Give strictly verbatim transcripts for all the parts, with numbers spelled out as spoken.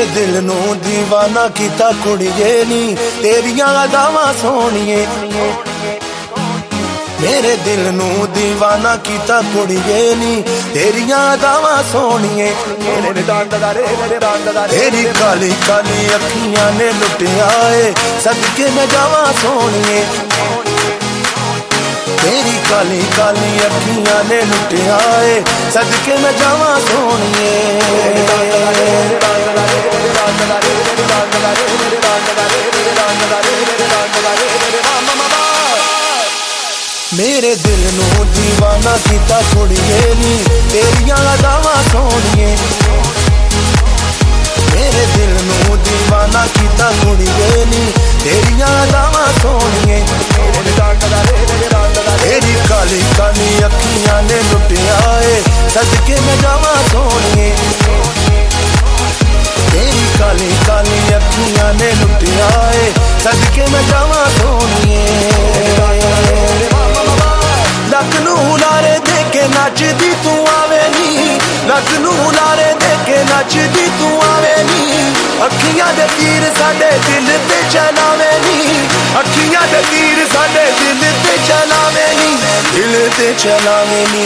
दिल नू दीवाना कीता कुड़िए नी तेरियां अदावां सोहणिए। मेरे दिल नू दीवाना कीता कुड़िए नी तेरियां अदावां सोहणिए। तेरी काली काली अखियां ने लुटिया ए सदके मैं जावां सोहणिए। तेरी काली काली अखियां ने लुटिया ए सदके मैं जावां सोहणिए। मेरे दिल नू दीवाना कीता कुड़िए नी तेरियां अदावां सोहणिए। मेरे दिल नू दीवाना कीता कुड़िए नी तेरियां अदावां सोहणिए। तेरी काली काली अखियां ने लुटिया ए सदके मैं जावां सोहणिए। तेरी काली काली अखियां ने लुटिया ए सदके मैं जावां सोहणिए। लक नू हुलारे दे के नचदी तू आवे नी, लक नू हुलारे दे के नचदी तू आवे नी। अखियां दे तीर साडे दिल ते चलावे नी, अखियां दे तीर साडे दिल ते चलावे नी, दिल ते चलावे नी।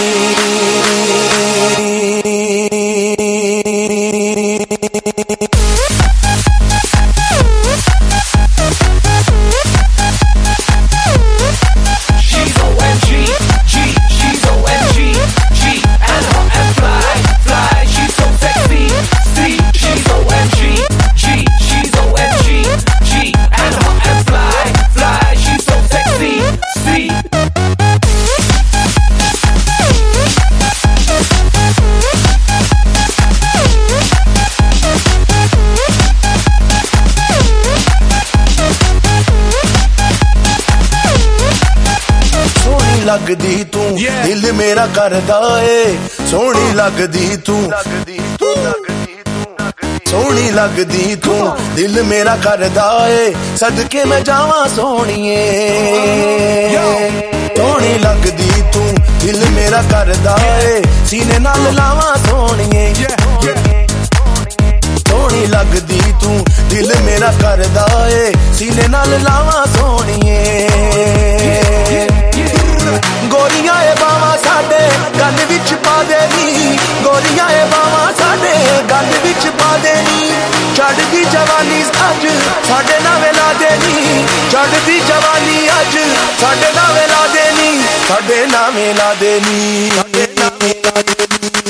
लगदी तू दिल मेरा करदा ए सोहनी लगदी तू, सोहनी लगदी तू दिल मेरा करदा ए सदके मैं जावां सोहणिए। सोहनी लगदी तू दिल मेरा करदा ए सीने नाल लावां सोहणिए। सोहनी लगदी तू दिल मेरा करदा ए सीने नाल लावां सोहणिए। गोरियां ए बावां साडे गल विच पा देनी, गोरियां ए बावां साडे गल विच पा देनी। चढ़दी जवानी अज साडे नावे ला देनी, चढ़दी जवानी अज साडे नावे ला देनी, साडे नावे ला देनी, साडे नावे ला देनी।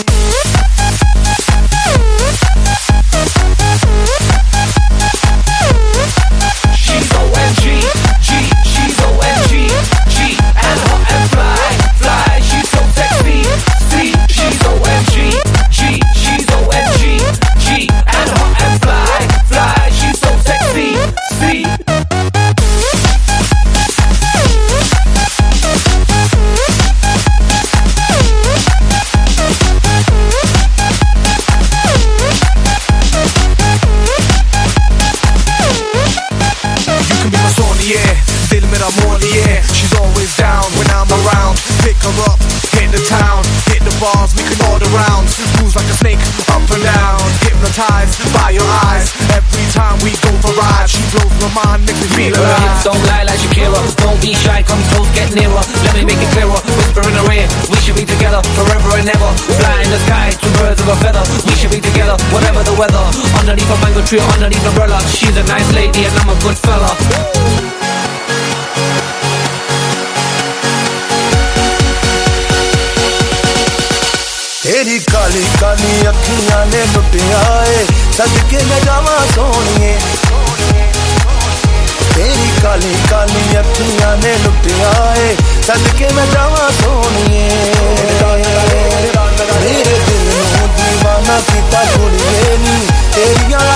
She's always down when I'm around. Pick her up, hit the town, hit the bars, we can order rounds. Moves like a snake, up and down. Hypnotized by your eyes. Every time we go for rides, she blows my mind, makes me feel alive. Hips don't lie like Shakira. Don't be shy, come close, get nearer. Let me make it clearer. Whisper in her ear, we should be together forever and ever. Fly in the sky, two birds of a feather. We should be together, whatever the weather. Underneath a mango tree, underneath an umbrella. She's a nice lady and I'm a good fella. तेरी काली काली अखियां ने लुटिया ए सदके मैं जावां सोहणिए। तेरी काली काली अखियां ने लुटिया ए सदके मैं जावां सोहणिए। मेरे दिल नू दीवाना कीता कुड़िए नी तेरियां